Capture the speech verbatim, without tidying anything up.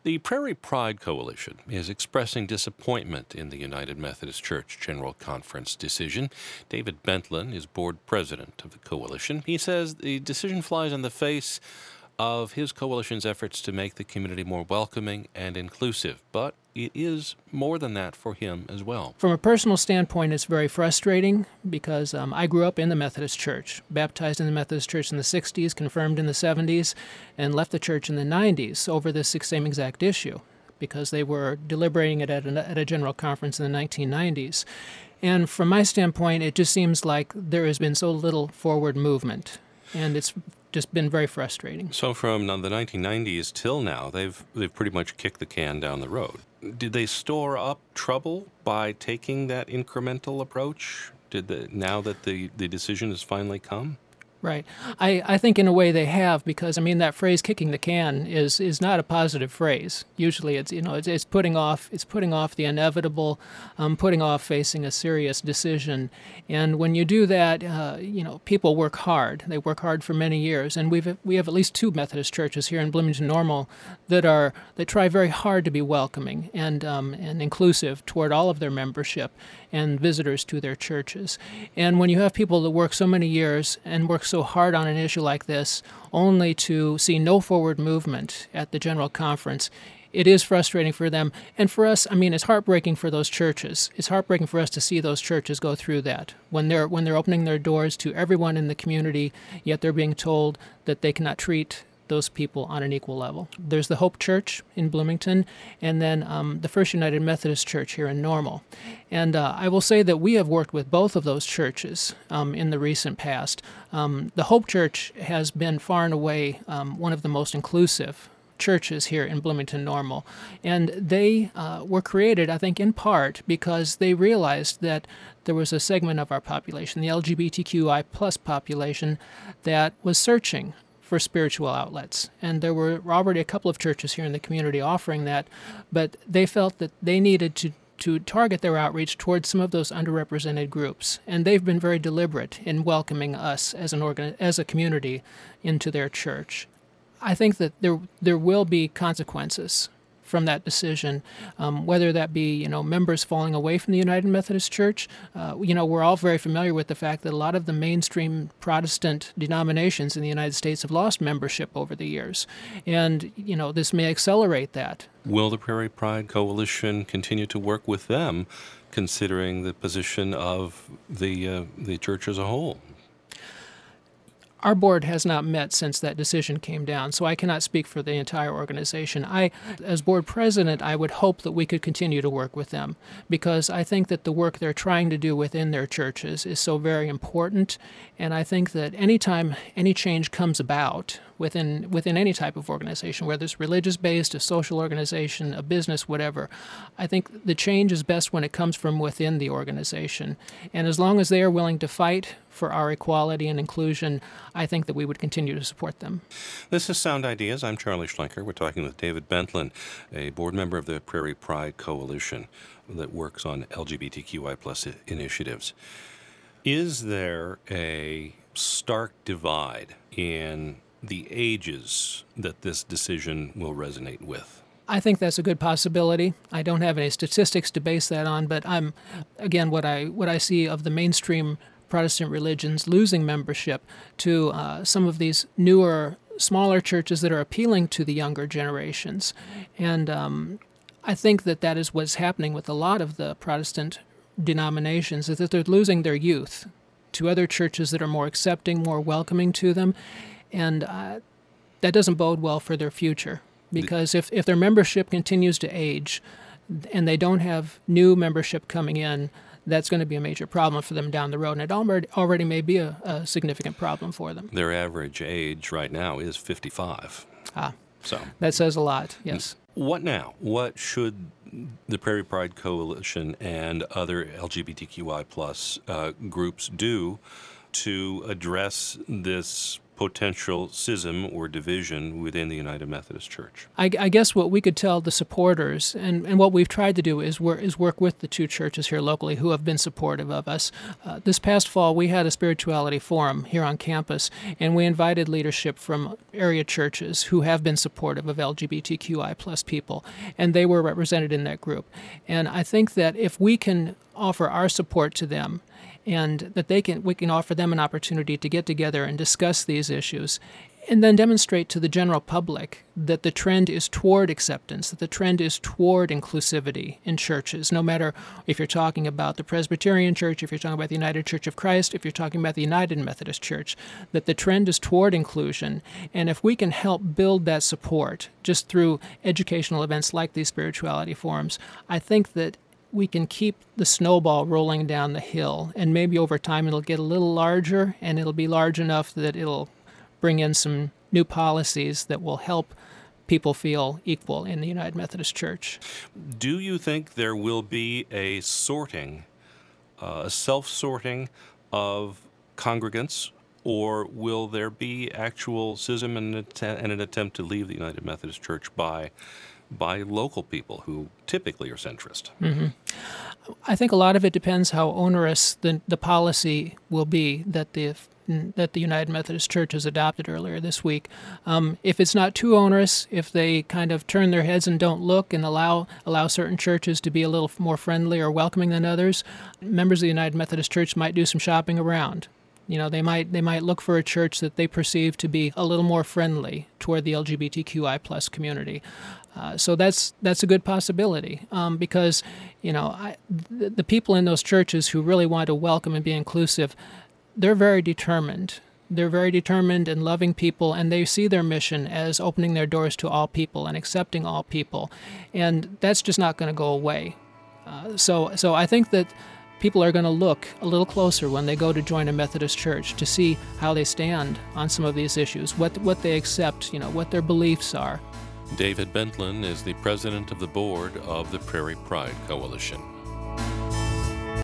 The Prairie Pride Coalition is expressing disappointment in the United Methodist Church General Conference decision. David Bentlin is board president of the coalition. He says the decision flies in the face of his coalition's efforts to make the community more welcoming and inclusive, but it is more than that for him as well. From a personal standpoint, it's very frustrating because um, I grew up in the Methodist Church, baptized in the Methodist Church in the sixties, confirmed in the seventies, and left the church in the nineties over this same exact issue because they were deliberating it at a, at a general conference in the nineteen nineties. And from my standpoint, it just seems like there has been so little forward movement, and it's just been very frustrating. So from the nineteen nineties till now, they've they've pretty much kicked the can down the road. Did they store up trouble by taking that incremental approach? Did the, now that the, the decision has finally come? Right. I, I think in a way they have because, I mean, that phrase "kicking the can" is is not a positive phrase. Usually it's, you know, it's, it's putting off it's putting off the inevitable, um, putting off facing a serious decision. And when you do that, uh, you know, people work hard. They work hard for many years. And we've we have at least two Methodist churches here in Bloomington Normal that are that try very hard to be welcoming and um, and inclusive toward all of their membership and visitors to their churches. And when you have people that work so many years and work so hard on an issue like this, only to see no forward movement at the General Conference, it is frustrating for them. And for us, I mean, it's heartbreaking for those churches. It's heartbreaking for us to see those churches go through that. When they're when they're opening their doors to everyone in the community, yet they're being told that they cannot treat those people on an equal level. There's the Hope Church in Bloomington, and then um, the First United Methodist Church here in Normal. And uh, I will say that we have worked with both of those churches um, in the recent past. Um, the Hope Church has been far and away um, one of the most inclusive churches here in Bloomington Normal. And they uh, were created, I think, in part because they realized that there was a segment of our population, the L G B T Q I plus population, that was searching for spiritual outlets. And there were already a couple of churches here in the community offering that, but they felt that they needed to to target their outreach towards some of those underrepresented groups. And they've been very deliberate in welcoming us as an organ as a community into their church. I think that there there will be consequences from that decision, um, whether that be, you know, members falling away from the United Methodist Church. Uh, you know, we're all very familiar with the fact that a lot of the mainstream Protestant denominations in the United States have lost membership over the years. And, you know, this may accelerate that. Will the Prairie Pride Coalition continue to work with them, considering the position of the uh, the church as a whole? Our board has not met since that decision came down, so I cannot speak for the entire organization. I, as board president, I would hope that we could continue to work with them because I think that the work they're trying to do within their churches is so very important, and I think that anytime any change comes about within within any type of organization, whether it's religious-based, a social organization, a business, whatever, I think the change is best when it comes from within the organization. And as long as they are willing to fight for our equality and inclusion, I think that we would continue to support them. This is Sound Ideas. I'm Charlie Schlenker. We're talking with David Bentlin, a board member of the Prairie Pride Coalition that works on L G B T Q I plus initiatives. Is there a stark divide in the ages that this decision will resonate with? I think that's a good possibility. I don't have any statistics to base that on, but I'm, again, what I what I see of the mainstream Protestant religions losing membership to uh, some of these newer, smaller churches that are appealing to the younger generations. And um, I think that that is what's happening with a lot of the Protestant denominations, is that they're losing their youth to other churches that are more accepting, more welcoming to them. And uh, that doesn't bode well for their future, because if, if their membership continues to age and they don't have new membership coming in, that's going to be a major problem for them down the road, and it already, already may be a, a significant problem for them. Their average age right now is fifty-five. Ah, so that says a lot, yes. What now? What should the Prairie Pride Coalition and other L G B T Q I plus uh, groups do to address this potential schism or division within the United Methodist Church? I, I guess what we could tell the supporters, and, and what we've tried to do is work, is work with the two churches here locally who have been supportive of us. Uh, this past fall, we had a spirituality forum here on campus, and we invited leadership from area churches who have been supportive of L G B T Q I plus people, and they were represented in that group. And I think that if we can offer our support to them, and that they can we can offer them an opportunity to get together and discuss these issues, and then demonstrate to the general public that the trend is toward acceptance, that the trend is toward inclusivity in churches, no matter if you're talking about the Presbyterian Church, if you're talking about the United Church of Christ, if you're talking about the United Methodist Church, that the trend is toward inclusion. And if we can help build that support just through educational events like these spirituality forums, I think that we can keep the snowball rolling down the hill, and maybe over time it'll get a little larger, and it'll be large enough that it'll bring in some new policies that will help people feel equal in the United Methodist Church. Do you think there will be a sorting, uh, a self-sorting of congregants, or will there be actual schism and an, att- and an attempt to leave the United Methodist Church by by local people who typically are centrist? Mm-hmm. I think a lot of it depends how onerous the the policy will be that the that the United Methodist Church has adopted earlier this week. Um, if it's not too onerous, if they kind of turn their heads and don't look and allow allow certain churches to be a little more friendly or welcoming than others, members of the United Methodist Church might do some shopping around. You know, they might they might look for a church that they perceive to be a little more friendly toward the L G B T Q I plus community. Uh, so that's that's a good possibility um, because, you know, I, the, the people in those churches who really want to welcome and be inclusive, they're very determined. They're very determined and loving people, and they see their mission as opening their doors to all people and accepting all people, and that's just not going to go away. Uh, so so I think that people are going to look a little closer when they go to join a Methodist church to see how they stand on some of these issues, what what they accept, you know, what their beliefs are. David Bentlen is the president of the board of the Prairie Pride Coalition.